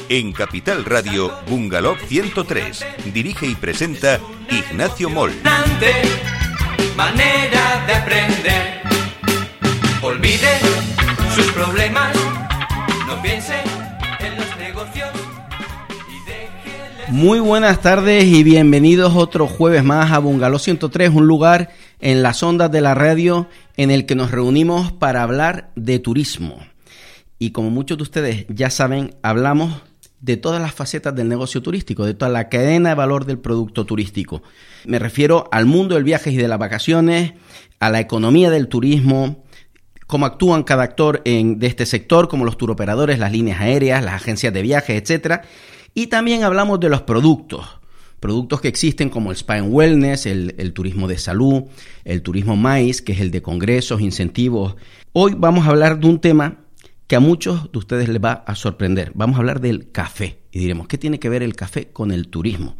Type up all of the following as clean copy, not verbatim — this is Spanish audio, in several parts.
En Capital Radio, Bungalow 103. Dirige y presenta Ignacio Moll. Manera de aprender. Olvide sus problemas. No piense en los negocios. Muy buenas tardes y bienvenidos otro jueves más a Bungalow 103, un lugar en las ondas de la radio en el que nos reunimos para hablar de turismo. Y como muchos de ustedes ya saben, hablamos de todas las facetas del negocio turístico, de toda la cadena de valor del producto turístico. Me refiero al mundo del viaje y de las vacaciones, a la economía del turismo, cómo actúan cada actor de este sector, como los turoperadores, las líneas aéreas, las agencias de viajes, etcétera. Y también hablamos de los productos que existen como el Spa and Wellness, el turismo de salud, el turismo MICE, que es el de congresos, incentivos. Hoy vamos a hablar de un tema que a muchos de ustedes les va a sorprender. Vamos a hablar del café. Y diremos, ¿qué tiene que ver el café con el turismo?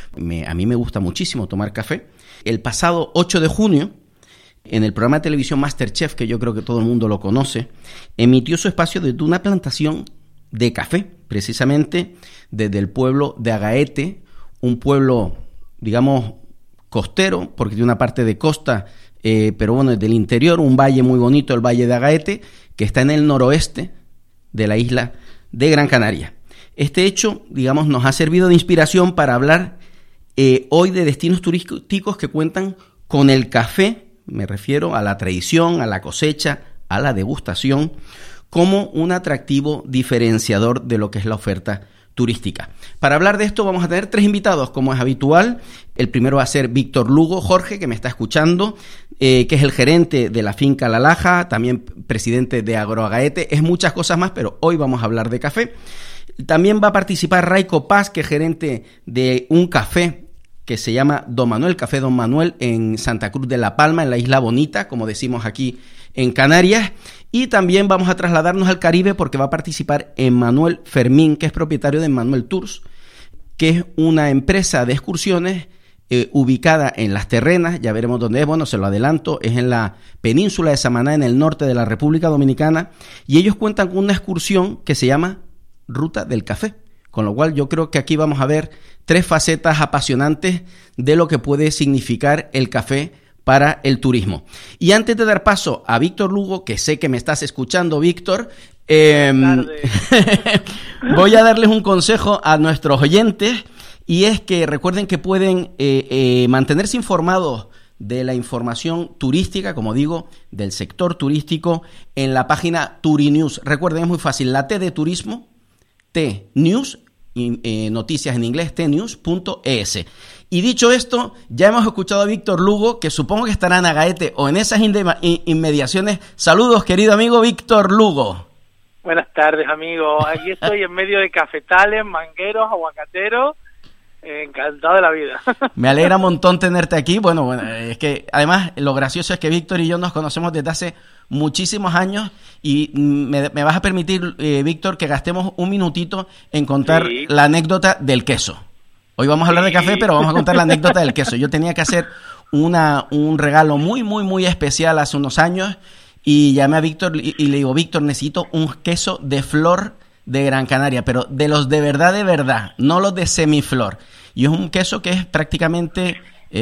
A mí me gusta muchísimo tomar café. El pasado 8 de junio, en el programa de televisión MasterChef, que yo creo que todo el mundo lo conoce, emitió su espacio desde una plantación de café, precisamente desde el pueblo de Agaete, un pueblo, digamos, costero, porque tiene una parte de costa, pero bueno, desde el interior, un valle muy bonito, el Valle de Agaete, que está en el noroeste de la isla de Gran Canaria. Este hecho, digamos, nos ha servido de inspiración para hablar hoy de destinos turísticos que cuentan con el café, me refiero a la tradición, a la cosecha, a la degustación, como un atractivo diferenciador de lo que es la oferta turística. Para hablar de esto vamos a tener 3 invitados, como es habitual. El primero va a ser Víctor Lugo, Jorge, que me está escuchando, que es el gerente de la finca La Laja, también presidente de Agroagaete. Es muchas cosas más, pero hoy vamos a hablar de café. También va a participar Raico Paz, que es gerente de un café que se llama Don Manuel, Café Don Manuel, en Santa Cruz de la Palma, en la Isla Bonita, como decimos aquí en Canarias. Y también vamos a trasladarnos al Caribe porque va a participar Emmanuel Fermín, que es propietario de Emmanuel Tours, que es una empresa de excursiones ubicada en Las Terrenas. Ya veremos dónde es, bueno, se lo adelanto, es en la península de Samaná, en el norte de la República Dominicana, y ellos cuentan con una excursión que se llama Ruta del Café, con lo cual yo creo que aquí vamos a ver 3 facetas apasionantes de lo que puede significar el café para el turismo. Y antes de dar paso a Víctor Lugo, que sé que me estás escuchando, Víctor, voy a darles un consejo a nuestros oyentes, y es que recuerden que pueden mantenerse informados de la información turística, como digo, del sector turístico, en la página Turinews. Recuerden, es muy fácil, la T de turismo, T News, noticias en inglés, tnews.es. Y dicho esto, ya hemos escuchado a Víctor Lugo, que supongo que estará en Agaete o en esas inmediaciones. Saludos, querido amigo Víctor Lugo. Buenas tardes, amigo. Aquí estoy en medio de cafetales, mangueros, aguacateros. Encantado de la vida. Me alegra un montón tenerte aquí. Bueno, es que además lo gracioso es que Víctor y yo nos conocemos desde hace muchísimos años y me vas a permitir, Víctor, que gastemos un minutito en contar la anécdota del queso. Hoy vamos a hablar de café, pero vamos a contar la anécdota del queso. Yo tenía que hacer un regalo muy, muy, muy especial hace unos años y llamé a Víctor y le digo, Víctor, necesito un queso de flor de Gran Canaria, pero de los de verdad, no los de semiflor. Y es un queso que es prácticamente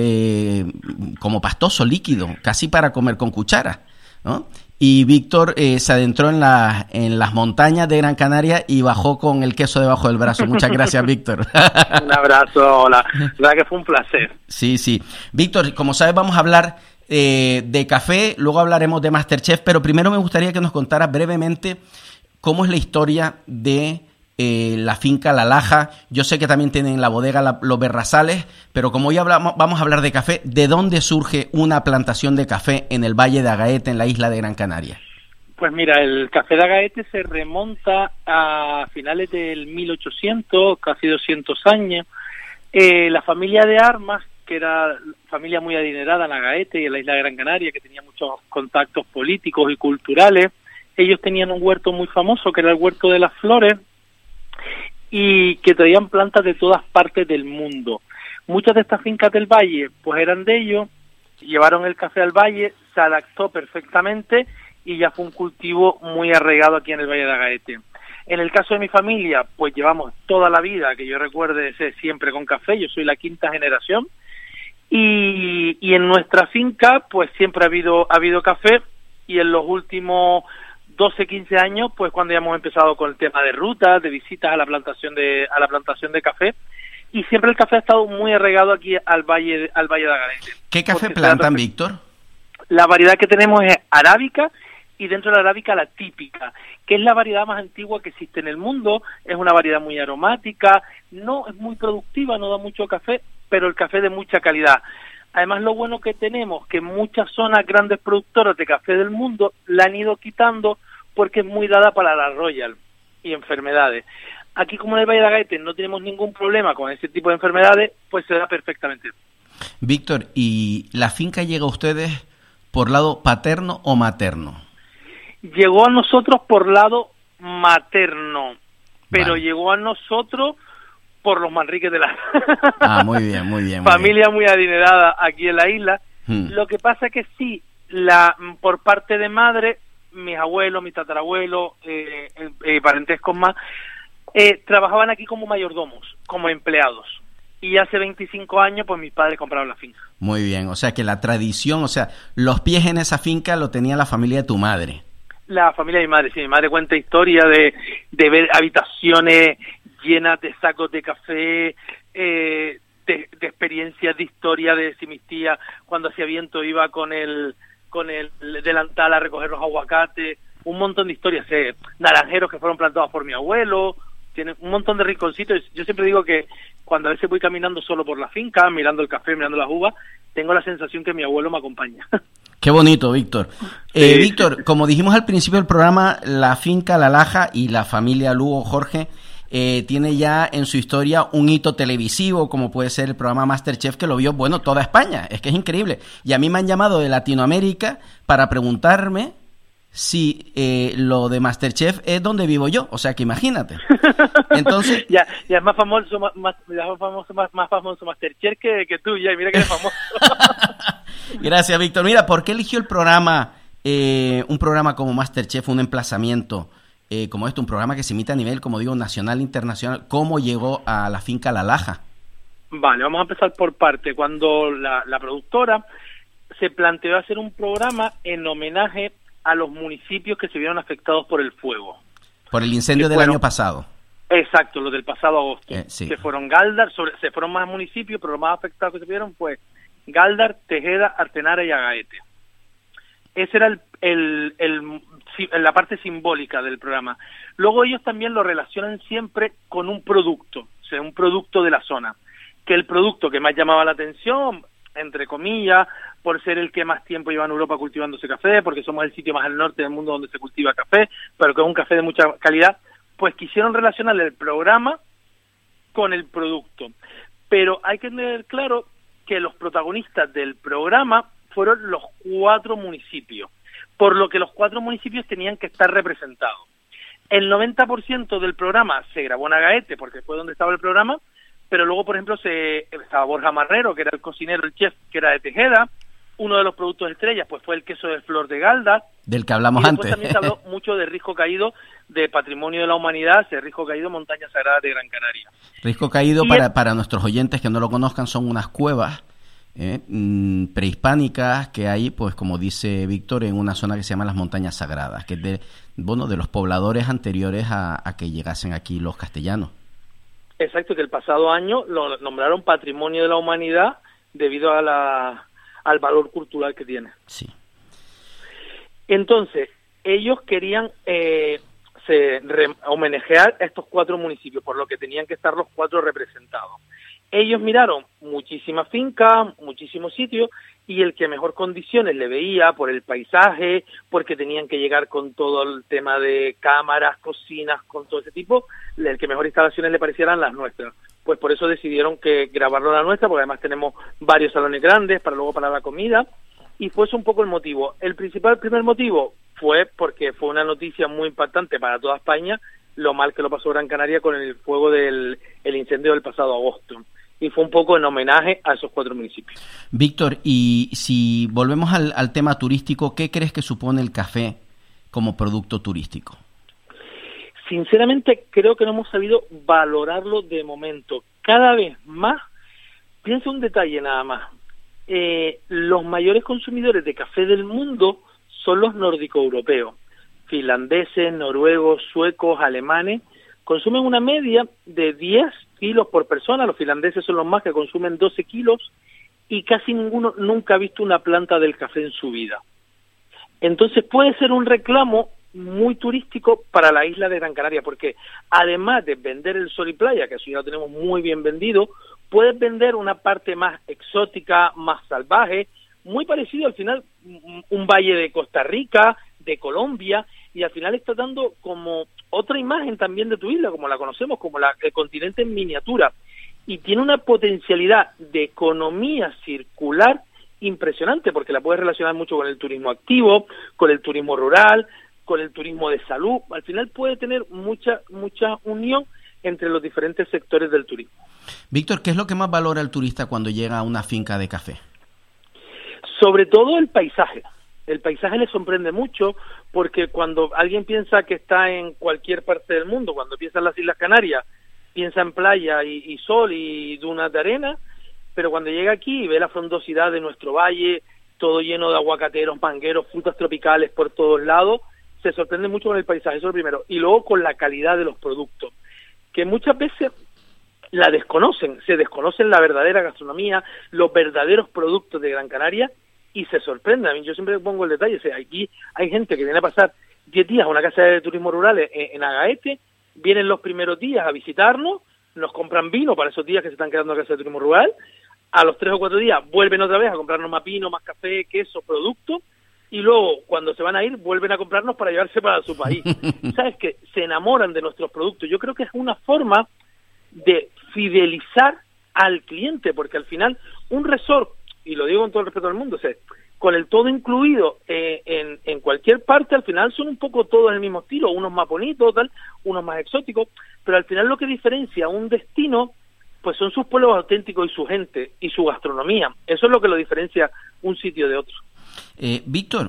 como pastoso, líquido, casi para comer con cuchara, ¿no? Y Víctor se adentró en las montañas de Gran Canaria y bajó con el queso debajo del brazo. Muchas gracias, Víctor. Un abrazo, hola. La verdad que fue un placer. Sí. Víctor, como sabes, vamos a hablar de café, luego hablaremos de MasterChef, pero primero me gustaría que nos contaras brevemente cómo es la historia de la finca La Laja. Yo sé que también tienen la bodega Los Berrazales, pero como hoy vamos a hablar de café, ¿de dónde surge una plantación de café en el Valle de Agaete, en la isla de Gran Canaria? Pues mira, el café de Agaete se remonta a finales del 1800, casi 200 años. La familia de Armas, que era familia muy adinerada en Agaete y en la isla de Gran Canaria, que tenía muchos contactos políticos y culturales, ellos tenían un huerto muy famoso, que era el Huerto de las Flores, y que traían plantas de todas partes del mundo. Muchas de estas fincas del valle pues eran de ellos, llevaron el café al valle, se adaptó perfectamente y ya fue un cultivo muy arraigado aquí en el Valle de Agaete. En el caso de mi familia, pues llevamos toda la vida, que yo recuerde, siempre con café. Yo soy la quinta generación. Y en nuestra finca, pues siempre ha habido café, y en los últimos 12, 15 años, pues cuando ya hemos empezado con el tema de rutas, de visitas a la plantación de café, y siempre el café ha estado muy arraigado aquí al Valle de Agaete. ¿Qué café plantan, Víctor? La variedad que tenemos es arábica, y dentro de la arábica la típica, que es la variedad más antigua que existe en el mundo. Es una variedad muy aromática, no es muy productiva, no da mucho café, pero el café de mucha calidad. Además, lo bueno que tenemos, que muchas zonas grandes productoras de café del mundo la han ido quitando porque es muy dada para la Royal y enfermedades. Aquí, como en el Valle de Agaete, no tenemos ningún problema con ese tipo de enfermedades, pues se da perfectamente. Víctor, ¿y la finca llega a ustedes por lado paterno o materno? Llegó a nosotros por lado materno, pero vale. Llegó a nosotros por los Manriques de la... Muy bien, muy bien. Familia muy adinerada aquí en la isla. Lo que pasa es que sí, por parte de madre, mis abuelos, mis tatarabuelos, parentescos más, trabajaban aquí como mayordomos, como empleados. Y hace 25 años, pues mis padres compraron la finca. Muy bien, o sea que la tradición, o sea, los pies en esa finca lo tenía la familia de tu madre. La familia de mi madre, sí. Mi madre cuenta historia de ver habitaciones llenas de sacos de café, de experiencias de historia de si mis tías, cuando hacía viento, iba con el delantal a recoger los aguacates. Un montón de historias, naranjeros que fueron plantados por mi abuelo. Tiene un montón de rinconcitos. Yo siempre digo que cuando a veces voy caminando solo por la finca, mirando el café, mirando las uvas, tengo la sensación que mi abuelo me acompaña. Qué bonito, Víctor. Sí. Víctor, como dijimos al principio del programa, la finca La Laja y la familia Lugo Jorge tiene ya en su historia un hito televisivo, como puede ser el programa MasterChef, que lo vio, bueno, toda España. Es que es increíble. Y a mí me han llamado de Latinoamérica para preguntarme si lo de MasterChef es donde vivo yo, o sea que imagínate. Entonces ya es más famoso MasterChef que tú, ya, y mira que eres famoso. Gracias, Víctor. Mira, ¿por qué eligió el programa, un programa como MasterChef, un emplazamiento como un programa que se emite a nivel, como digo, nacional, internacional? ¿Cómo llegó a la finca La Laja? Vale, vamos a empezar por parte. Cuando la productora se planteó hacer un programa en homenaje a los municipios que se vieron afectados por el fuego. Por el incendio del año pasado. Exacto, los del pasado agosto. Sí. Que fueron Galdar, se fueron más municipios, pero los más afectados que se vieron fue Galdar, Tejeda, Artenara y Agaete. Esa era la parte simbólica del programa. Luego ellos también lo relacionan siempre con un producto, o sea, un producto de la zona. Que el producto que más llamaba la atención, entre comillas, por ser el que más tiempo lleva en Europa cultivándose café, porque somos el sitio más al norte del mundo donde se cultiva café, pero que es un café de mucha calidad, pues quisieron relacionar el programa con el producto. Pero hay que tener claro que los protagonistas del programa fueron los 4 municipios, por lo que los 4 municipios tenían que estar representados. El 90% del programa se grabó en Agaete, porque fue donde estaba el programa, pero luego, por ejemplo, estaba Borja Marrero, que era el cocinero, el chef, que era de Tejeda. Uno de los productos estrellas pues fue el queso de flor de Galdar, del que hablamos antes. También se habló mucho de Risco Caído, de Patrimonio de la Humanidad, de Risco Caído, Montaña Sagrada de Gran Canaria. Risco Caído, para nuestros oyentes que no lo conozcan, son unas cuevas prehispánicas que hay, pues como dice Víctor, en una zona que se llama las Montañas Sagradas, que es de los pobladores anteriores a que llegasen aquí los castellanos. Exacto, que el pasado año lo nombraron Patrimonio de la Humanidad debido a al valor cultural que tiene. Sí. Entonces, ellos querían homenajear a estos 4 municipios, por lo que tenían que estar los 4 representados. Ellos miraron muchísimas fincas, muchísimos sitios, y el que mejor condiciones le veía por el paisaje, porque tenían que llegar con todo el tema de cámaras, cocinas, con todo ese tipo, el que mejor instalaciones le parecieran las nuestras. Pues por eso decidieron que grabarlo la nuestra, porque además tenemos varios salones grandes para luego para la comida, y fue eso un poco el motivo. El primer motivo fue porque fue una noticia muy impactante para toda España, lo mal que lo pasó Gran Canaria con el fuego del incendio del pasado agosto. Y fue un poco en homenaje a esos 4 municipios. Víctor, y si volvemos al tema turístico, ¿qué crees que supone el café como producto turístico? Sinceramente, creo que no hemos sabido valorarlo de momento. Cada vez más, piensa un detalle nada más. Los mayores consumidores de café del mundo son los nórdico-europeos. Finlandeses, noruegos, suecos, alemanes, consumen una media de 10 kilos por persona. Los finlandeses son los más, que consumen 12 kilos, y casi ninguno nunca ha visto una planta del café en su vida. Entonces puede ser un reclamo muy turístico para la isla de Gran Canaria, porque además de vender el sol y playa, que eso ya lo tenemos muy bien vendido, puedes vender una parte más exótica, más salvaje, muy parecido al final un valle de Costa Rica, de Colombia, y al final está dando como otra imagen también de tu isla, como la conocemos, como el continente en miniatura, y tiene una potencialidad de economía circular impresionante, porque la puedes relacionar mucho con el turismo activo, con el turismo rural, con el turismo de salud. Al final puede tener mucha unión entre los diferentes sectores del turismo. Víctor, ¿qué es lo que más valora el turista cuando llega a una finca de café? Sobre todo el paisaje. El paisaje le sorprende mucho, porque cuando alguien piensa que está en cualquier parte del mundo, cuando piensa en las Islas Canarias, piensa en playa y sol y dunas de arena, pero cuando llega aquí y ve la frondosidad de nuestro valle, todo lleno de aguacateros, mangueros, frutas tropicales por todos lados, se sorprende mucho con el paisaje, eso es lo primero. Y luego con la calidad de los productos, que muchas veces la desconocen, se desconocen la verdadera gastronomía, los verdaderos productos de Gran Canaria, y se sorprende. A mí, yo siempre pongo el detalle, o sea, aquí hay gente que viene a pasar 10 días a una casa de turismo rural en Agaete, vienen los primeros días a visitarnos, nos compran vino para esos días que se están quedando en la casa de turismo rural, a los 3 o 4 días vuelven otra vez a comprarnos más vino, más café, queso, productos, y luego cuando se van a ir vuelven a comprarnos para llevarse para su país. ¿Sabes qué? Se enamoran de nuestros productos. Yo creo que es una forma de fidelizar al cliente, porque al final un resort, y lo digo con todo el respeto del mundo, o sea, con el todo incluido en cualquier parte, al final son un poco todos el mismo estilo, unos más bonitos, tal, unos más exóticos, pero al final lo que diferencia un destino pues son sus pueblos auténticos y su gente y su gastronomía. Eso es lo que lo diferencia un sitio de otro. Víctor,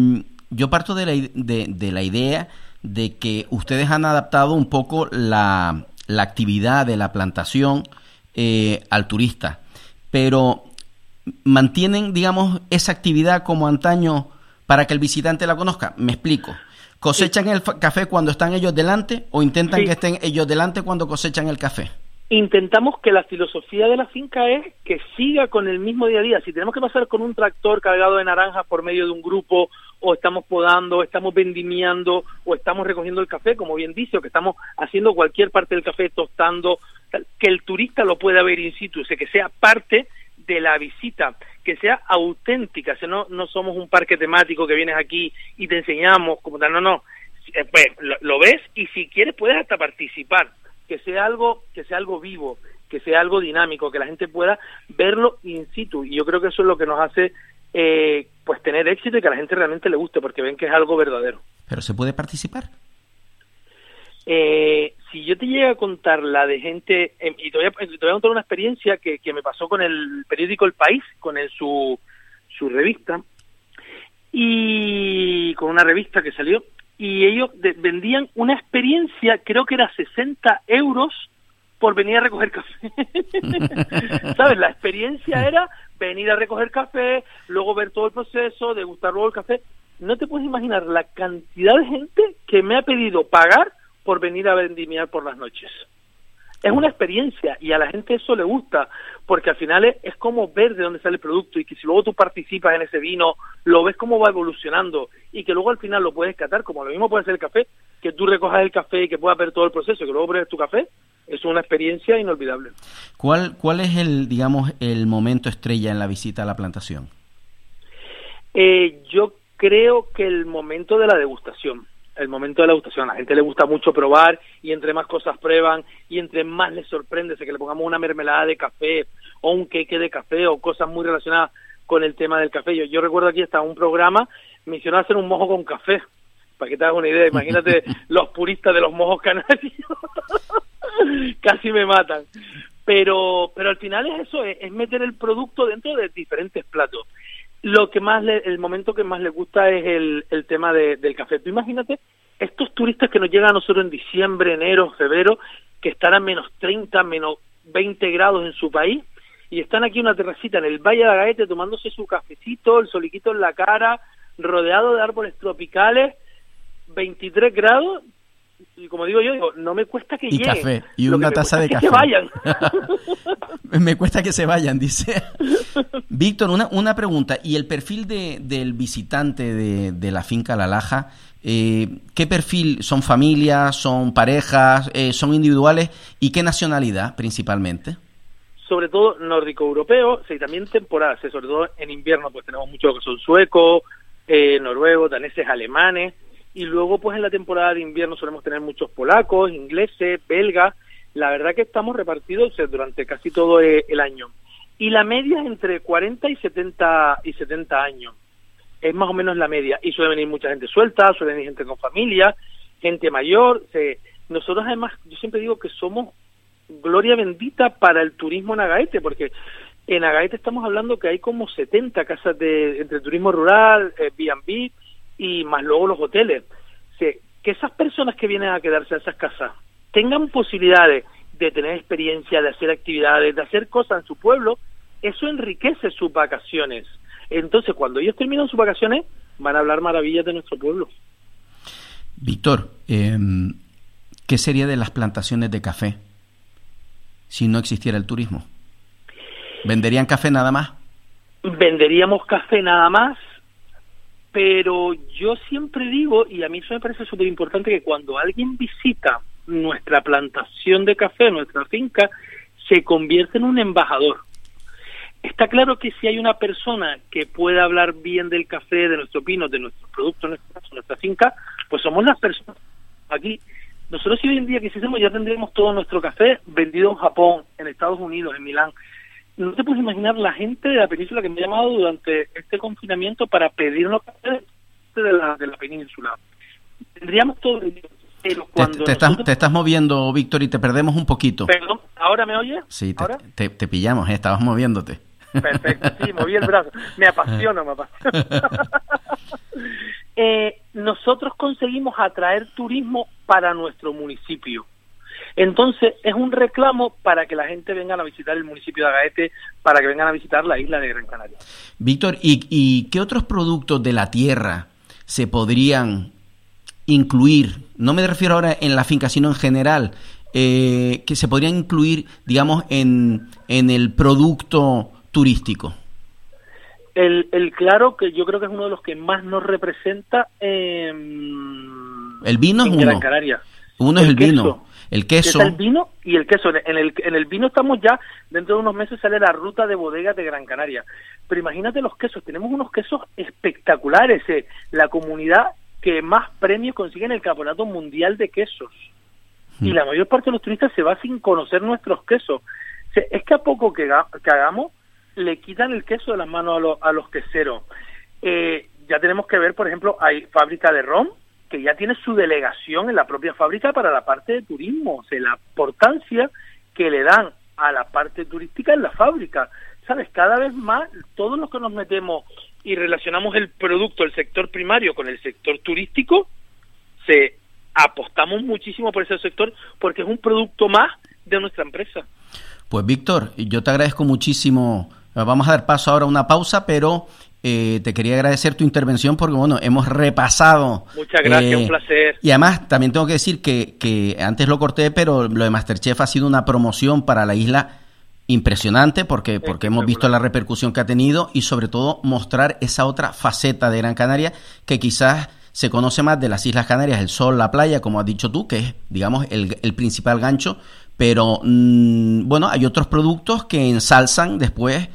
yo parto de la idea de que ustedes han adaptado un poco la actividad de la plantación al turista, pero mantienen, digamos, esa actividad como antaño para que el visitante la conozca. Me explico. ¿Cosechan el café cuando están ellos delante o intentan que estén ellos delante cuando cosechan el café? Intentamos que la filosofía de la finca es que siga con el mismo día a día. Si tenemos que pasar con un tractor cargado de naranjas por medio de un grupo, o estamos podando, o estamos vendimiando, o estamos recogiendo el café, como bien dice, o que estamos haciendo cualquier parte del café, tostando, que el turista lo pueda ver in situ, o sea, que sea parte de la visita, que sea auténtica, o sea, no somos un parque temático que vienes aquí y te enseñamos, como tal, no. Pues lo ves y si quieres puedes hasta participar. Que sea algo vivo, que sea algo dinámico, que la gente pueda verlo in situ, y yo creo que eso es lo que nos hace pues tener éxito y que a la gente realmente le guste, porque ven que es algo verdadero. ¿Pero se puede participar? Si yo te llego a contar la de gente, y te voy a contar una experiencia que me pasó con el periódico El País, con su revista, y con una revista que salió, y ellos vendían una experiencia, creo que era 60 euros por venir a recoger café. ¿Sabes? La experiencia era venir a recoger café, luego ver todo el proceso, degustar luego el café. No te puedes imaginar la cantidad de gente que me ha pedido pagar por venir a vendimiar por las noches. Es una experiencia y a la gente eso le gusta, porque al final es como ver de dónde sale el producto, y que si luego tú participas en ese vino, lo ves cómo va evolucionando, y que luego al final lo puedes catar, como lo mismo puede ser el café, que tú recojas el café y que puedas ver todo el proceso, que luego pruebes tu café. Es una experiencia inolvidable. ¿Cuál es el momento estrella en la visita a la plantación? Yo creo que el momento de la degustación. A la gente le gusta mucho probar, y entre más cosas prueban y entre más les sorprende, que le pongamos una mermelada de café o un queque de café o cosas muy relacionadas con el tema del café. Yo recuerdo aquí hasta un programa me hicieron hacer un mojo con café, para que te hagas una idea. Imagínate los puristas de los mojos canarios. Casi me matan. Pero al final es eso, es meter el producto dentro de diferentes platos. El momento que más le gusta es el tema del café. Tú imagínate estos turistas que nos llegan a nosotros en diciembre, enero, febrero, que están a menos 30, menos 20 grados en su país, y están aquí en una terracita en el Valle de Agaete tomándose su cafecito, el soliquito en la cara, rodeado de árboles tropicales, 23 grados, y como digo yo, no me cuesta que y lleguen. Café, y una taza de café. Que se vayan. Me cuesta que se vayan, dice. Víctor, una pregunta, ¿y el perfil del visitante de la finca La Laja? ¿Qué perfil? ¿Son familias, son parejas, son individuales? ¿Y qué nacionalidad principalmente? Sobre todo nórdico-europeo, sí, también temporadas, sobre todo en invierno pues tenemos muchos que son suecos, noruegos, daneses, alemanes, y luego pues en la temporada de invierno solemos tener muchos polacos, ingleses, belgas. La verdad que estamos repartidos durante casi todo el año. Y la media es entre 40 y 70 años. Es más o menos la media. Y suele venir mucha gente suelta, suele venir gente con familia, gente mayor. Nosotros además, yo siempre digo que somos gloria bendita para el turismo en Agaete, porque en Agaete estamos hablando que hay como 70 casas entre turismo rural, B&B, y más luego los hoteles. Que esas personas que vienen a quedarse a esas casas tengan posibilidades de tener experiencia, de hacer actividades, de hacer cosas en su pueblo, eso enriquece sus vacaciones. Entonces, cuando ellos terminan sus vacaciones, van a hablar maravillas de nuestro pueblo. Víctor, ¿qué sería de las plantaciones de café si no existiera el turismo? ¿Venderían café nada más? Venderíamos café nada más, pero yo siempre digo, y a mí eso me parece súper importante, que cuando alguien visita nuestra plantación de café, nuestra finca, se convierte en un embajador. Está claro que si hay una persona que pueda hablar bien del café, de nuestro pino, de nuestros productos, nuestra finca, pues somos las personas aquí. Nosotros si hoy en día quisiésemos, ya tendríamos todo nuestro café vendido en Japón, en Estados Unidos, en Milán. No te puedes imaginar la gente de la península que me ha llamado durante este confinamiento para pedirnos café de la península. Tendríamos todo vendido. Pero cuando te estás moviendo, Víctor, y te perdemos un poquito. Perdón, ¿ahora me oyes? Sí, te pillamos, estabas moviéndote. Perfecto, sí, moví el brazo. Me apasiona. Nosotros conseguimos atraer turismo para nuestro municipio. Entonces, es un reclamo para que la gente venga a visitar el municipio de Agaete, para que vengan a visitar la isla de Gran Canaria. Víctor, ¿y qué otros productos de la tierra se podrían incluir? No me refiero ahora en la finca, sino en general, que se podrían incluir, digamos, en el producto turístico. El claro, que yo creo que es uno de los que más nos representa el vino es en Gran Canaria. Uno es el vino. El queso. Es el vino y el queso. En el vino estamos ya, dentro de unos meses sale la ruta de bodegas de Gran Canaria. Pero imagínate los quesos, tenemos unos quesos espectaculares. La comunidad que más premios consigue en el Campeonato Mundial de Quesos. Y la mayor parte de los turistas se va sin conocer nuestros quesos. Es que a poco que hagamos, le quitan el queso de las manos a los queseros. Ya tenemos que ver, por ejemplo, hay fábrica de ron, que ya tiene su delegación en la propia fábrica para la parte de turismo. O sea, la importancia que le dan a la parte turística en la fábrica. ¿Sabes? Cada vez más, todos los que nos metemos y relacionamos el producto, el sector primario con el sector turístico, apostamos muchísimo por ese sector porque es un producto más de nuestra empresa. Pues Víctor, yo te agradezco muchísimo. Vamos a dar paso ahora a una pausa, pero te quería agradecer tu intervención porque, bueno, hemos repasado. Muchas gracias, un placer. Y además, también tengo que decir que antes lo corté, pero lo de MasterChef ha sido una promoción para la isla impresionante porque hemos visto la repercusión que ha tenido y sobre todo mostrar esa otra faceta de Gran Canaria que quizás se conoce más de las Islas Canarias, el sol, la playa, como has dicho tú, que es, digamos, el principal gancho, pero bueno, hay otros productos que ensalzan después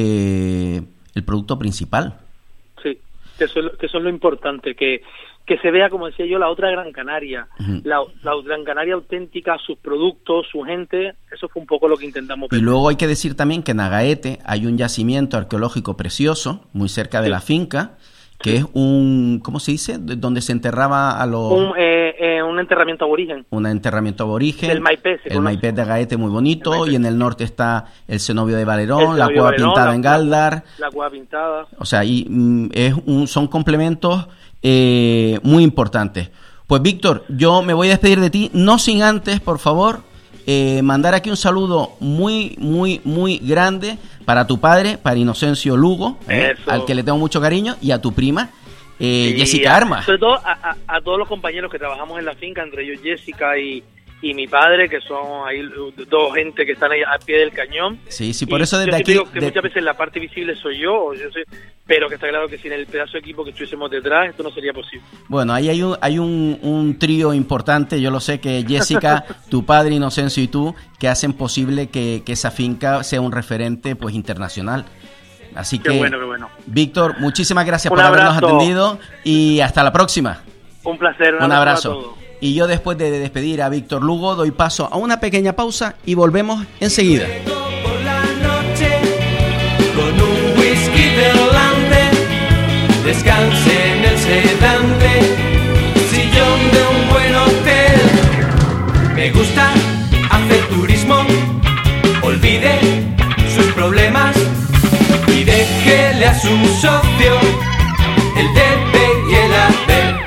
el producto principal. Sí, que eso es lo importante, que se vea, como decía yo, la otra Gran Canaria, la Gran Canaria auténtica, sus productos, su gente. Eso fue un poco lo que intentamos ver. Y luego hay que decir también que en Agaete hay un yacimiento arqueológico precioso, muy cerca de la finca, que es un, ¿cómo se dice? Donde se enterraba a los... Un enterramiento aborigen. Un enterramiento aborigen. El Maipé. El Maipé de Agaete, muy bonito. Y en el norte está el cenobio de Valerón, la cueva pintada en Galdar. La cueva pintada. O sea, son complementos muy importantes. Pues Víctor, yo me voy a despedir de ti, no sin antes, por favor, mandar aquí un saludo muy, muy, muy grande para tu padre, para Inocencio Lugo, al que le tengo mucho cariño, y a tu prima, Jessica Armas. Sobre todo a todos los compañeros que trabajamos en la finca, entre ellos Jessica y mi padre, que son ahí dos gente que están ahí al pie del cañón. Sí, por eso desde aquí... Digo que muchas veces la parte visible soy yo, pero que está claro que sin el pedazo de equipo que estuviésemos detrás, esto no sería posible. Bueno, ahí hay un trío importante, yo lo sé, que Jessica, tu padre Inocencio y tú, que hacen posible que esa finca sea un referente pues internacional. Así que, qué bueno. Víctor, muchísimas gracias por habernos atendido y hasta la próxima. Un placer, un abrazo a todos. Y yo, después de despedir a Víctor Lugo, doy paso a una pequeña pausa y volvemos enseguida. Por la noche, con un whisky de Holanda, descanse en el sedante, sillón de un buen hotel. Me gusta hacer turismo, olvide sus problemas y déjele a su socio el debe y el haber.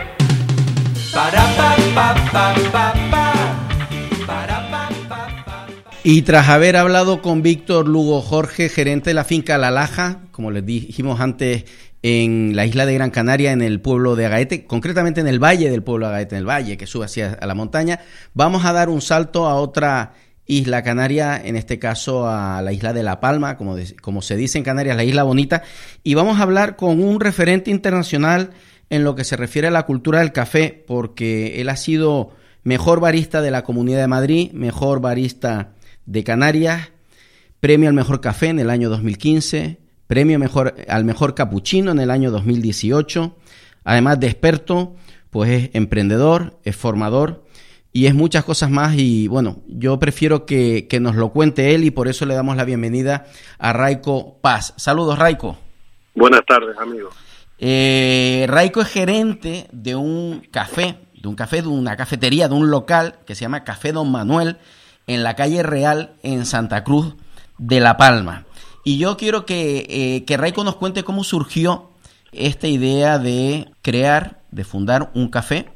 Y tras haber hablado con Víctor Lugo Jorge, gerente de la finca La Laja, como les dijimos antes, en la isla de Gran Canaria, en el pueblo de Agaete, concretamente en el valle del pueblo de Agaete, en el valle que sube hacia la montaña, vamos a dar un salto a otra isla canaria, en este caso a la isla de La Palma, como se dice en Canarias, la isla bonita, y vamos a hablar con un referente internacional en lo que se refiere a la cultura del café, porque él ha sido mejor barista de la Comunidad de Madrid, mejor barista de Canarias, premio al mejor café en el año 2015, premio al mejor capuchino en el año 2018, además de experto, pues es emprendedor, es formador y es muchas cosas más. Y bueno, yo prefiero que nos lo cuente él y por eso le damos la bienvenida a Raiko Paz. Saludos, Raiko. Buenas tardes, amigos. Raiko es gerente de un café, de una cafetería, de un local que se llama Café Don Manuel, en la calle Real, en Santa Cruz de La Palma. Y yo quiero que Raiko nos cuente cómo surgió esta idea de fundar un café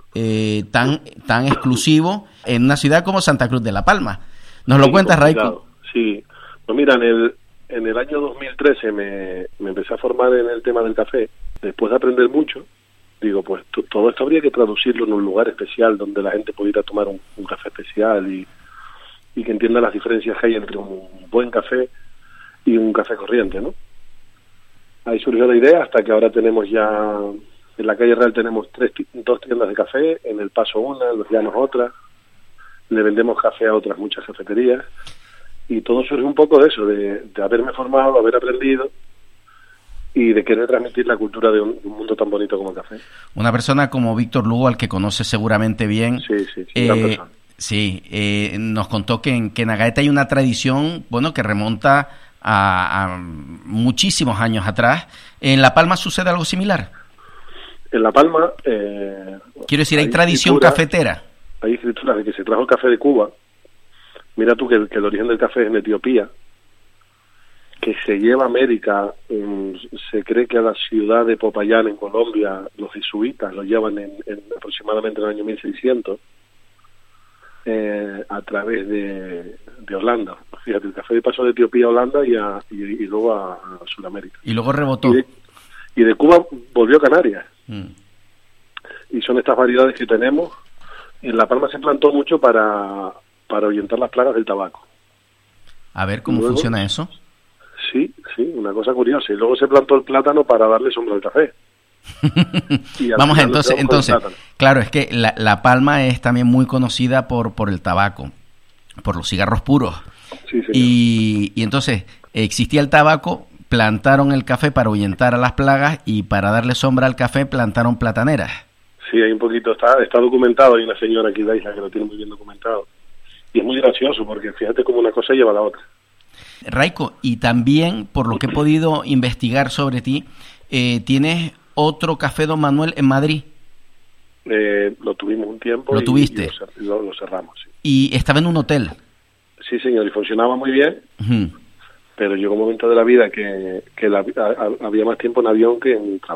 tan exclusivo en una ciudad como Santa Cruz de La Palma. ¿Nos lo cuentas, Raiko? Sí, pues mira, en el año 2013 me empecé a formar en el tema del café. Después de aprender mucho, digo, pues todo esto habría que traducirlo en un lugar especial donde la gente pudiera tomar un café especial y que entienda las diferencias que hay entre un buen café y un café corriente, ¿no? Ahí surgió la idea hasta que ahora tenemos ya, en la calle Real tenemos 2 tiendas de café, en El Paso una, en Los Llanos otra, le vendemos café a otras muchas cafeterías. Y todo surge un poco de eso, de haberme formado, haber aprendido y de querer transmitir la cultura de un mundo tan bonito como el café. Una persona como Víctor Lugo, al que conoces seguramente bien. Sí, gran persona. Sí, nos contó que en Agaete hay una tradición, bueno, que remonta a muchísimos años atrás. ¿En La Palma sucede algo similar? En La Palma... Quiero decir, ¿hay tradición cafetera? Hay escrituras de que se trajo el café de Cuba. Mira tú que el origen del café es en Etiopía, que se lleva a América, se cree que a la ciudad de Popayán en Colombia los jesuitas lo llevan en aproximadamente en el año 1600 a través de Holanda. Fíjate, el café pasó de Etiopía a Holanda y luego a Sudamérica. Y luego rebotó. Y de Cuba volvió a Canarias. Y son estas variedades que tenemos. En La Palma se plantó mucho para ahuyentar las plagas del tabaco. A ver, ¿cómo funciona eso? Sí, una cosa curiosa. Y luego se plantó el plátano para darle sombra al café. Vamos, entonces, claro, es que la Palma es también muy conocida por el tabaco, por los cigarros puros. Sí, señor. Y entonces existía el tabaco, plantaron el café para ahuyentar a las plagas y para darle sombra al café plantaron plataneras. Sí, hay un poquito, está documentado. Hay una señora aquí de la isla que lo tiene muy bien documentado. Y es muy gracioso porque fíjate cómo una cosa lleva a la otra. Raiko, y también, por lo que he podido investigar sobre ti, tienes otro Café Don Manuel en Madrid. Lo tuvimos un tiempo. ¿Lo tuviste? Y lo cerramos, sí. ¿Y estaba en un hotel? Sí, señor, y funcionaba muy bien. Pero llegó un momento de la vida que había más tiempo en avión que en trabajo.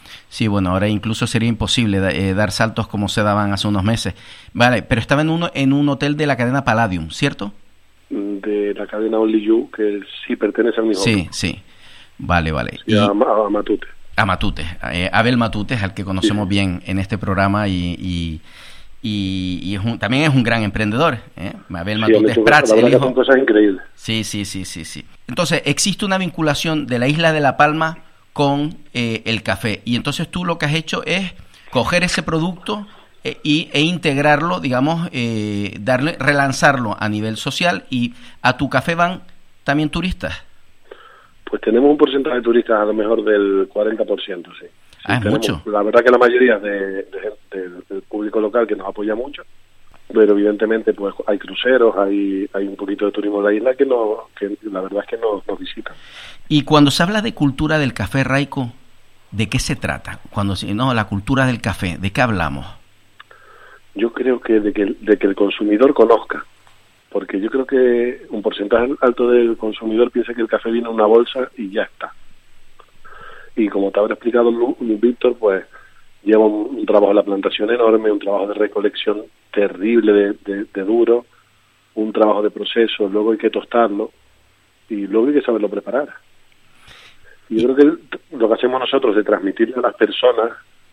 Sí, bueno, ahora incluso sería imposible dar saltos como se daban hace unos meses. Vale, pero estaba en un hotel de la cadena Palladium, ¿cierto? De la cadena Only You, que sí pertenece al mismo Sí, grupo. sí. Vale. Sí, a Matute. A Matute, Abel Matute, al que conocemos bien en este programa y también es un gran emprendedor. Abel Matute es Prats, el hijo. Son cosas increíbles. Sí. Entonces, existe una vinculación de la isla de La Palma con el café. Y entonces tú lo que has hecho es coger ese producto e integrarlo, digamos, relanzarlo a nivel social. Y a tu café van también turistas. Pues tenemos un porcentaje de turistas a lo mejor del 40%, sí. Es mucho. La verdad que la mayoría del público local que nos apoya mucho, pero evidentemente pues hay cruceros, hay un poquito de turismo de la isla que la verdad es que nos visitan. Y cuando se habla de cultura del café, Raico, ¿de qué se trata? La cultura del café, ¿de qué hablamos? Yo creo que de que el consumidor conozca, porque yo creo que un porcentaje alto del consumidor piensa que el café viene en una bolsa y ya está. Y como te habrá explicado Víctor, pues lleva un trabajo de la plantación enorme, un trabajo de recolección terrible, de duro, un trabajo de proceso, luego hay que tostarlo y luego hay que saberlo preparar. Y yo creo que lo que hacemos nosotros de transmitirle a las personas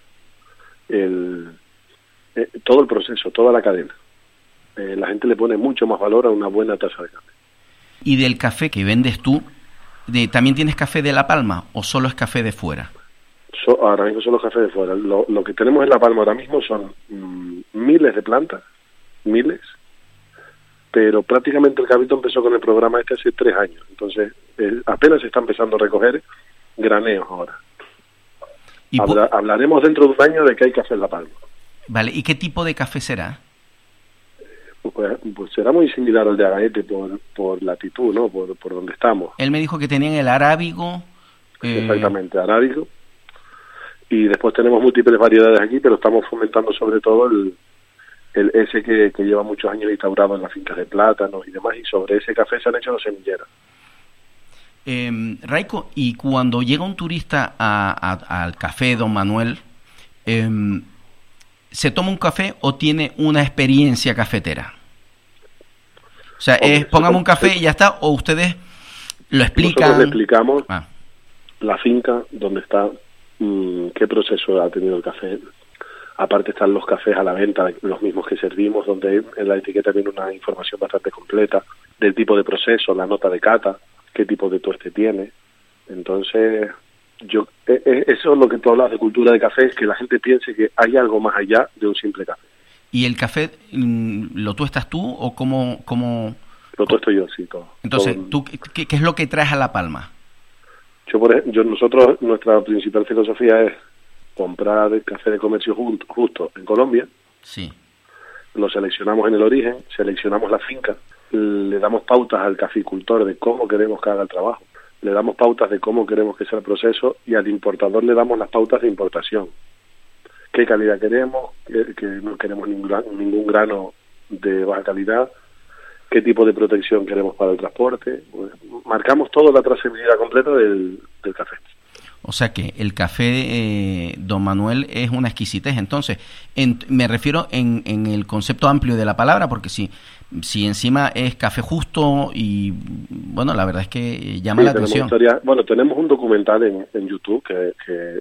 todo el proceso, toda la cadena. La gente le pone mucho más valor a una buena taza de café. ¿Y del café que vendes tú, también tienes café de La Palma o solo es café de fuera? Ahora mismo solo café de fuera. Lo que tenemos en La Palma ahora mismo son miles de plantas, pero prácticamente el Cabrito empezó con el programa hace 3 años. Entonces apenas se está empezando a recoger graneos ahora. Hablaremos dentro de un año de que hay café en La Palma. Vale, ¿y qué tipo de café será? Pues será muy similar al de Agaete por latitud, ¿no? Por donde estamos. Él me dijo que tenían el arábigo. Exactamente, arábigo. Y después tenemos múltiples variedades aquí, pero estamos fomentando sobre todo el ese que lleva muchos años instaurado en las fincas de plátanos y demás, y sobre ese café se han hecho los semilleros. Raico, y cuando llega un turista al café Don Manuel, ¿se toma un café o tiene una experiencia cafetera? O sea, póngame un café y ya está, o ustedes lo explican. Nosotros le explicamos la finca, dónde está, qué proceso ha tenido el café. Aparte están los cafés a la venta, los mismos que servimos, donde en la etiqueta viene una información bastante completa del tipo de proceso, la nota de cata, qué tipo de tueste tiene. Entonces, eso es lo que tú hablas de cultura de café, es que la gente piense que hay algo más allá de un simple café. ¿Y el café lo tuestas tú o cómo? Lo tuesto yo, sí, todo. Entonces, ¿tú qué es lo que traes a La Palma? Nosotros, nuestra principal filosofía es comprar el café de comercio justo en Colombia. Sí. Lo seleccionamos en el origen, seleccionamos la finca, le damos pautas al caficultor de cómo queremos que haga el trabajo, le damos pautas de cómo queremos que sea el proceso y al importador le damos las pautas de importación. Qué calidad queremos, que no queremos ningún grano de baja calidad, qué tipo de protección queremos para el transporte. Pues, marcamos toda la trazabilidad completa del café. O sea que el café Don Manuel es una exquisitez. Entonces, me refiero en el concepto amplio de la palabra, porque si encima es café justo y, bueno, la verdad es que llama la atención. Tenemos un documental en YouTube que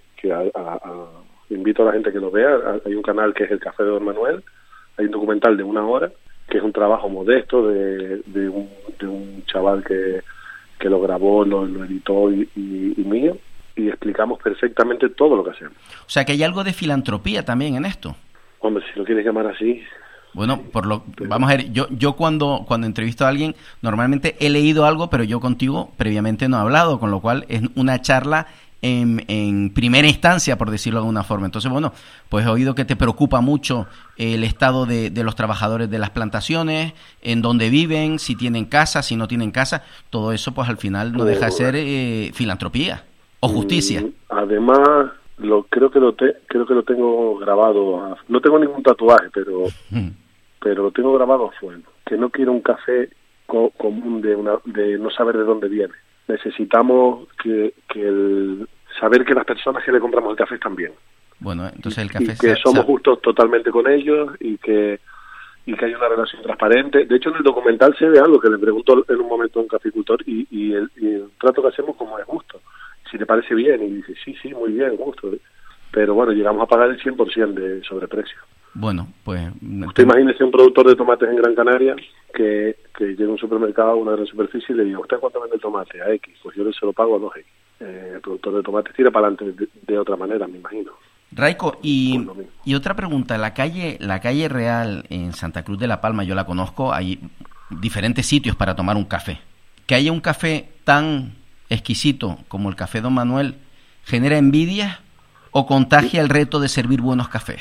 invito a la gente que lo vea. Hay un canal que es El Café de Don Manuel. Hay un documental de 1 hora, que es un trabajo modesto de un chaval que lo grabó, lo editó y mío. Y explicamos perfectamente todo lo que hacemos. O sea, que hay algo de filantropía también en esto. Hombre, si lo quieres llamar así. Bueno, vamos a ver, yo cuando entrevisto a alguien, normalmente he leído algo, pero yo contigo previamente no he hablado, con lo cual es una charla en primera instancia, por decirlo de alguna forma. Entonces, bueno, pues he oído que te preocupa mucho el estado de los trabajadores de las plantaciones, en dónde viven, si tienen casa, si no tienen casa. Todo eso, pues al final no deja de ser filantropía. ¿O justicia? Además, creo que lo tengo grabado. No tengo ningún tatuaje, pero lo tengo grabado a fuego. Que no quiero un café común de no saber de dónde viene. Necesitamos que saber que las personas que le compramos el café están bien. Bueno, entonces el café... Y que somos justos totalmente con ellos y que hay una relación transparente. De hecho, en el documental se ve algo que le preguntó en un momento a un caficultor y el trato que hacemos como es justo. Si le parece bien, y dice, sí, muy bien, justo. Pero bueno, llegamos a pagar el 100% de sobreprecio. Bueno, pues... Usted imagínese un productor de tomates en Gran Canaria que llega a un supermercado, a una gran superficie y le diga, ¿usted cuánto vende el tomate? A X. Pues yo se lo pago a 2X. El productor de tomates tira para adelante de otra manera, me imagino. Raico, y otra pregunta, la calle Real en Santa Cruz de la Palma, yo la conozco, hay diferentes sitios para tomar un café. Que haya un café tan exquisito como el Café Don Manuel, ¿genera envidia o contagia el reto de servir buenos cafés?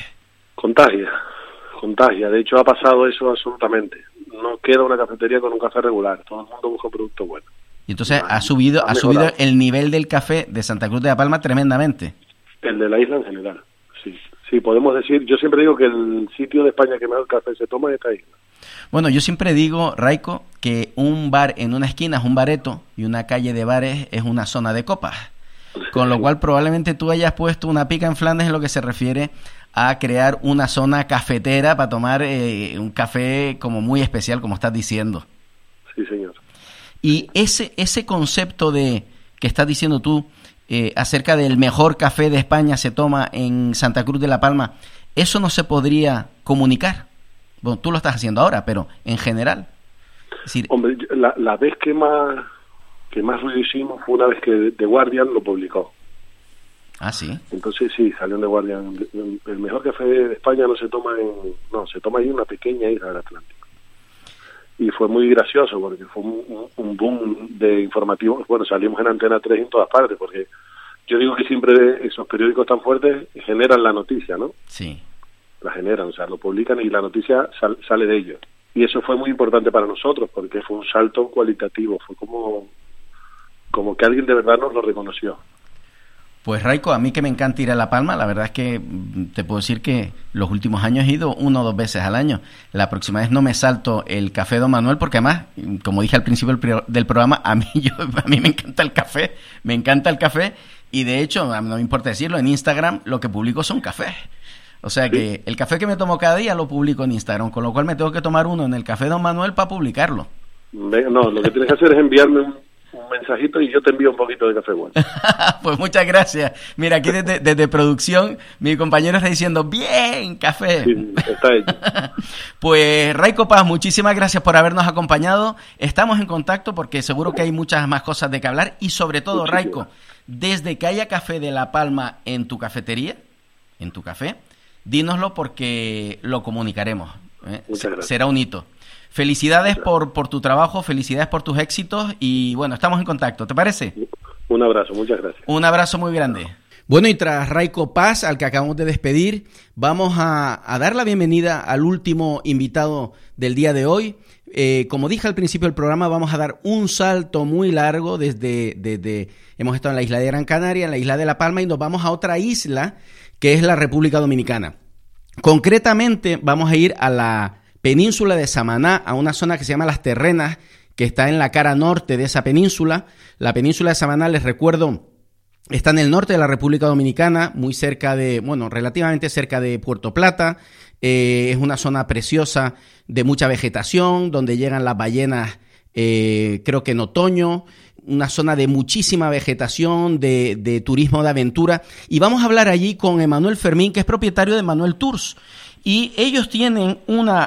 Contagia. De hecho, ha pasado eso absolutamente. No queda una cafetería con un café regular. Todo el mundo busca un producto bueno. Y entonces ha subido el nivel del café de Santa Cruz de la Palma tremendamente. El de la isla en general, sí, podemos decir, yo siempre digo que el sitio de España que mejor café se toma es esta isla. Bueno, yo siempre digo, Raico, que un bar en una esquina es un bareto y una calle de bares es una zona de copas, con lo cual probablemente tú hayas puesto una pica en Flandes en lo que se refiere a crear una zona cafetera para tomar un café como muy especial, como estás diciendo. Sí, señor. Y ese concepto de que estás diciendo tú, acerca del mejor café de España se toma en Santa Cruz de la Palma, ¿eso no se podría comunicar? Bueno, tú lo estás haciendo ahora, pero en general. Es decir, hombre, la vez que más ruido hicimos fue una vez que The Guardian lo publicó. Ah, sí. Entonces sí, salió en The Guardian. El mejor café de España se toma ahí en una pequeña isla del Atlántico. Y fue muy gracioso porque fue un boom de informativos. Bueno, salimos en Antena 3 en todas partes, porque yo digo que siempre esos periódicos tan fuertes generan la noticia, ¿no? Sí. La generan, o sea, lo publican y la noticia sale de ellos. Y eso fue muy importante para nosotros, porque fue un salto cualitativo, fue como que alguien de verdad nos lo reconoció. Pues Raico, a mí que me encanta ir a La Palma, la verdad es que te puedo decir que los últimos años he ido 1 o 2 veces al año. La próxima vez no me salto el Café Don Manuel, porque además, como dije al principio del programa, a mí me encanta el café, y de hecho, no me importa decirlo, en Instagram lo que publico son cafés. O sea que el café que me tomo cada día lo publico en Instagram, con lo cual me tengo que tomar uno en el Café Don Manuel para publicarlo. No, lo que tienes que hacer es enviarme un mensajito y yo te envío un poquito de café bueno. Pues muchas gracias. Mira, aquí desde producción mi compañero está diciendo, bien, café. Sí, está hecho. Pues Raico Paz, muchísimas gracias por habernos acompañado. Estamos en contacto porque seguro que hay muchas más cosas de que hablar y sobre todo, muchísimas. Raico, desde que haya Café de La Palma en tu cafetería, en tu café, dínoslo porque lo comunicaremos. Muchas gracias. Será un hito. Felicidades por tu trabajo, felicidades por tus éxitos y bueno, estamos en contacto, ¿te parece? Un abrazo, muchas gracias. Un abrazo muy grande. Bueno, y tras Raico Paz, al que acabamos de despedir, vamos a dar la bienvenida al último invitado del día de hoy. Como dije al principio del programa, vamos a dar un salto muy largo desde hemos estado en la isla de Gran Canaria, en la isla de La Palma y nos vamos a otra isla que es la República Dominicana. Concretamente vamos a ir a la península de Samaná, a una zona que se llama Las Terrenas, que está en la cara norte de esa península. La península de Samaná, les recuerdo, está en el norte de la República Dominicana, muy cerca relativamente cerca de Puerto Plata. Es una zona preciosa de mucha vegetación, donde llegan las ballenas, creo que en otoño. Una zona de muchísima vegetación, de turismo de aventura. Y vamos a hablar allí con Emanuel Fermín, que es propietario de Manuel Tours. Y ellos tienen una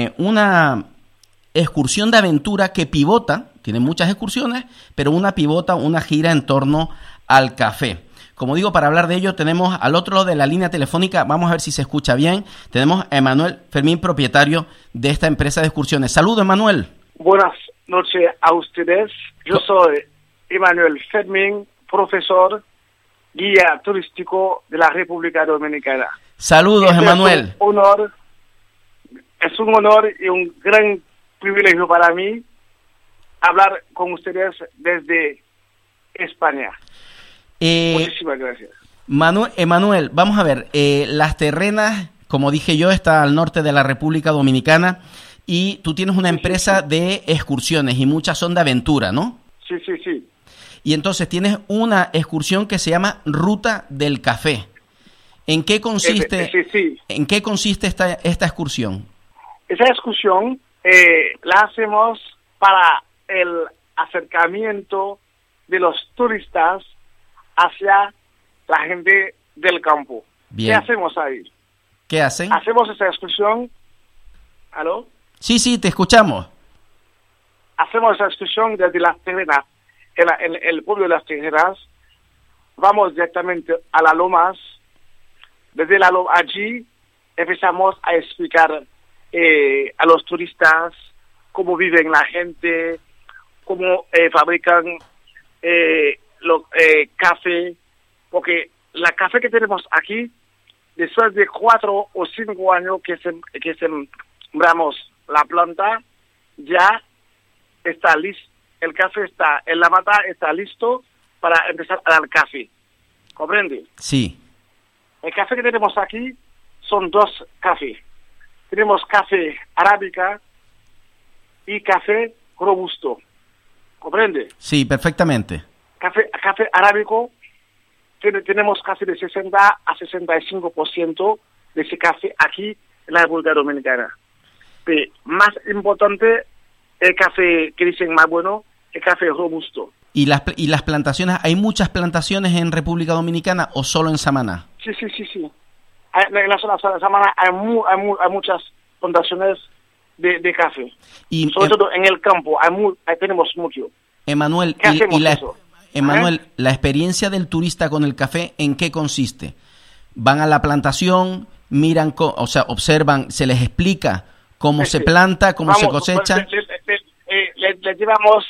excursión de aventura que pivota, tienen muchas excursiones, pero una gira en torno al café. Como digo, para hablar de ello tenemos al otro lado de la línea telefónica, vamos a ver si se escucha bien, tenemos a Emanuel Fermín, propietario de esta empresa de excursiones. Saludos, Emanuel. Buenas noches a ustedes. Yo soy Emanuel Fermín, profesor, guía turístico de la República Dominicana. Saludos, Emanuel. Es un honor y un gran privilegio para mí hablar con ustedes desde España. Muchísimas gracias. Emanuel, vamos a ver, Las Terrenas, como dije yo, está al norte de la República Dominicana y tú tienes una empresa de excursiones y muchas son de aventura, ¿no? Sí. Y entonces tienes una excursión que se llama Ruta del Café. ¿En qué consiste, sí. ¿En qué consiste esta excursión? Esa excursión la hacemos para el acercamiento de los turistas hacia la gente del campo. Bien. ¿Qué hacemos ahí? ¿Qué hacen? Hacemos esa excursión. ¿Aló? Sí, te escuchamos. Hacemos esa excursión desde Las Tejeras, el pueblo de Las Tejeras. Vamos directamente a las lomas. Desde allí empezamos a explicar a los turistas cómo viven la gente, cómo fabrican café, porque la café que tenemos aquí, después de 4 o 5 años que sembramos la planta, ya está listo. El café está en la mata, está listo para empezar a dar café. ¿Comprende? Sí. El café que tenemos aquí son 2 cafés. Tenemos café arábica y café robusto. ¿Comprende? Sí, perfectamente. Café arábico, tenemos casi de 60 a 65% de ese café aquí en la República Dominicana. Pero más importante, el café que dicen más bueno, el café robusto. ¿Y las plantaciones? ¿Hay muchas plantaciones en República Dominicana o solo en Samaná? Sí. En la zona de Samaná hay muchas plantaciones de café. Y sobre todo en el campo, tenemos mucho. Emanuel, ¿Qué hacemos eso? Emanuel, la experiencia del turista con el café, ¿en qué consiste? ¿Van a la plantación, miran, observan, se les explica cómo se planta, cómo se cosecha? Le llevamos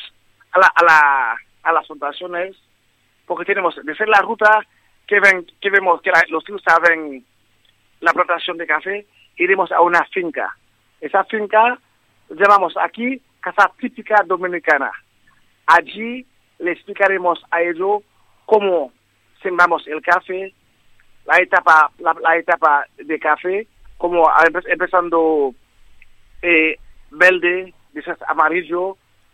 a las plantaciones, porque tenemos de ser la ruta que vemos que los turistas ven la plantación de café, iremos a una finca. Esa finca llamamos aquí Casa Típica Dominicana. Allí le explicaremos a ellos cómo sembramos el café, la etapa de café, como empezando verde, después amarillo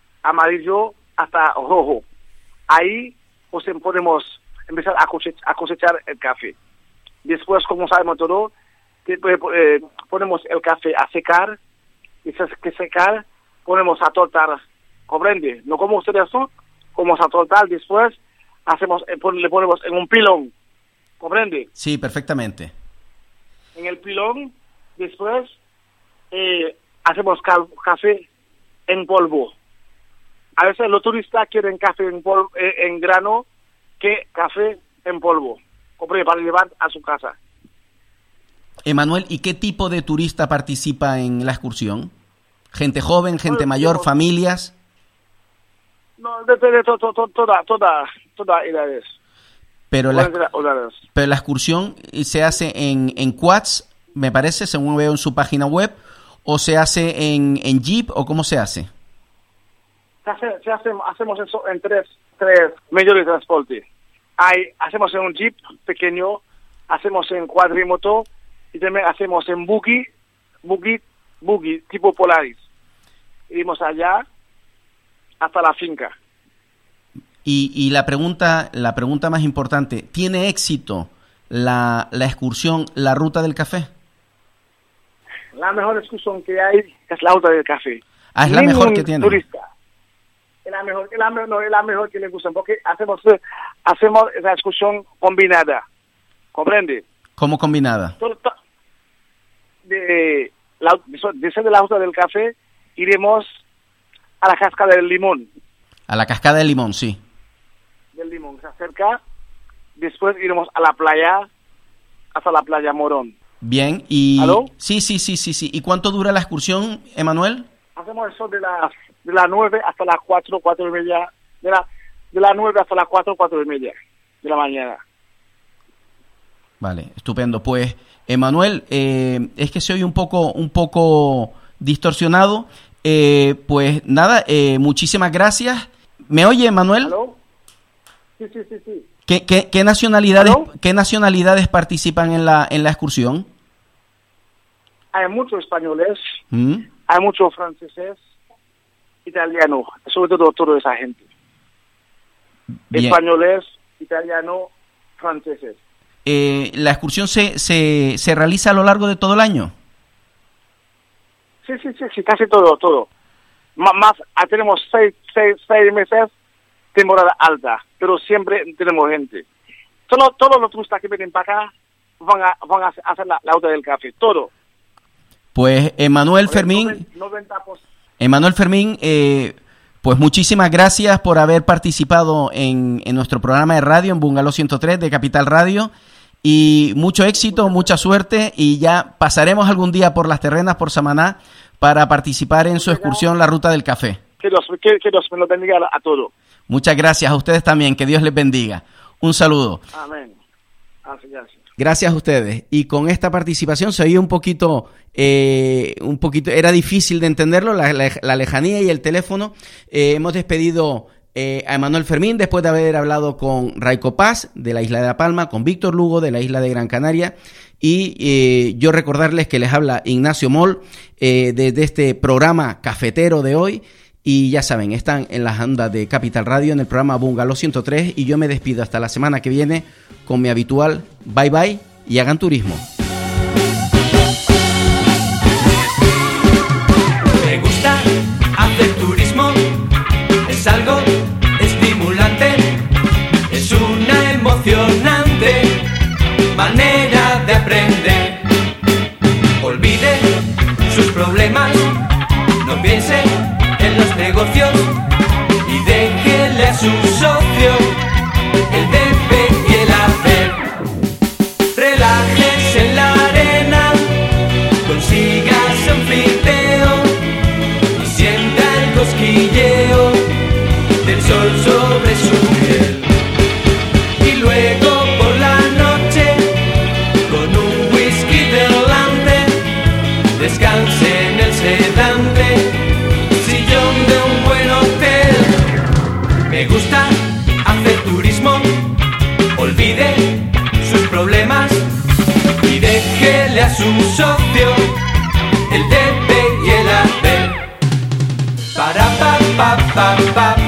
hasta rojo. Ahí pues podemos empezar a cosechar el café. Después, como sabemos todo, ponemos el café a secar, y después que secar, ponemos a tortar, ¿comprende? No como ustedes son, como a tortar, después le ponemos en un pilón, ¿comprende? Sí, perfectamente. En el pilón, después hacemos café en polvo. A veces los turistas quieren café en grano que café en polvo, para llevar a su casa. Emanuel, ¿y qué tipo de turista participa en la excursión? ¿Gente joven, gente mayor, familias? No, de todas edades. Pero la excursión se hace en quads, me parece, según veo en su página web, o se hace en jeep, o ¿cómo se hace? Hacemos eso en tres medios de transporte. Hacemos en un jeep pequeño, hacemos en cuadrimoto y también hacemos en buggy tipo Polaris. Iremos allá hasta la finca. Y la pregunta más importante, ¿tiene éxito la excursión, la ruta del café? La mejor excursión que hay es la ruta del café. Es la mejor que tiene. Turista. Es la mejor que le gusta, porque hacemos esa excursión combinada. ¿Comprende? ¿Cómo combinada? Desde la ruta del café iremos a la cascada del Limón. A la cascada del Limón, sí. Del Limón, se acerca. Después iremos a la playa, hasta la playa Morón. Bien, y... ¿Aló? Sí. ¿Y cuánto dura la excursión, Emanuel? Hacemos eso de las 9 hasta las 4 y media. De las 9 hasta las 4 y media de la mañana. Vale, estupendo. Pues, Emanuel, es que se oye un poco distorsionado. Pues nada, muchísimas gracias. ¿Me oye, Emanuel? ¿Aló? Sí. ¿Qué nacionalidades participan en la excursión? Hay muchos españoles, hay muchos franceses, italianos, sobre todo toda esa gente. Bien. españoles, italianos, franceses. ¿La excursión se realiza a lo largo de todo el año? Sí, casi todo. Más tenemos seis meses temporada alta, pero siempre tenemos gente. Todos los turistas que vienen para acá van a hacer la ruta del café, todo. Pues Emanuel Fermín, 90%. Emanuel Fermín, pues muchísimas gracias por haber participado en nuestro programa de radio en Bungalow 103 de Capital Radio, y mucho éxito, mucha suerte, y ya pasaremos algún día por las terrenas, por Samaná, para participar en su excursión La Ruta del Café. Que Dios me lo bendiga a todos. Muchas gracias a ustedes también, que Dios les bendiga. Un saludo. Amén. Gracias. Gracias a ustedes. Y con esta participación se oía un poquito, era difícil de entenderlo, la lejanía y el teléfono. Hemos despedido a Emanuel Fermín después de haber hablado con Raico Paz de la isla de La Palma, con Víctor Lugo de la isla de Gran Canaria, y yo recordarles que les habla Ignacio Moll desde este programa cafetero de hoy. Y ya saben, están en las ondas de Capital Radio en el programa Bungalow 103, y yo me despido hasta la semana que viene con mi habitual bye bye y hagan turismo. Me gusta hacer turismo, es algo estimulante, es una emocionante manera de aprender. Olvide sus problemas, no piense en los negocios y déjele a su socio el debe y el hacer. Relájese en la arena, consígase un friteo y sienta el cosquilleo del sol sobre su piel. Y luego por la noche, con un whisky delante, descanse en el sedante de un buen hotel. Me gusta hacer turismo, olvide sus problemas y déjele a su socio el debe y el hacer. Para pa pa pa pa.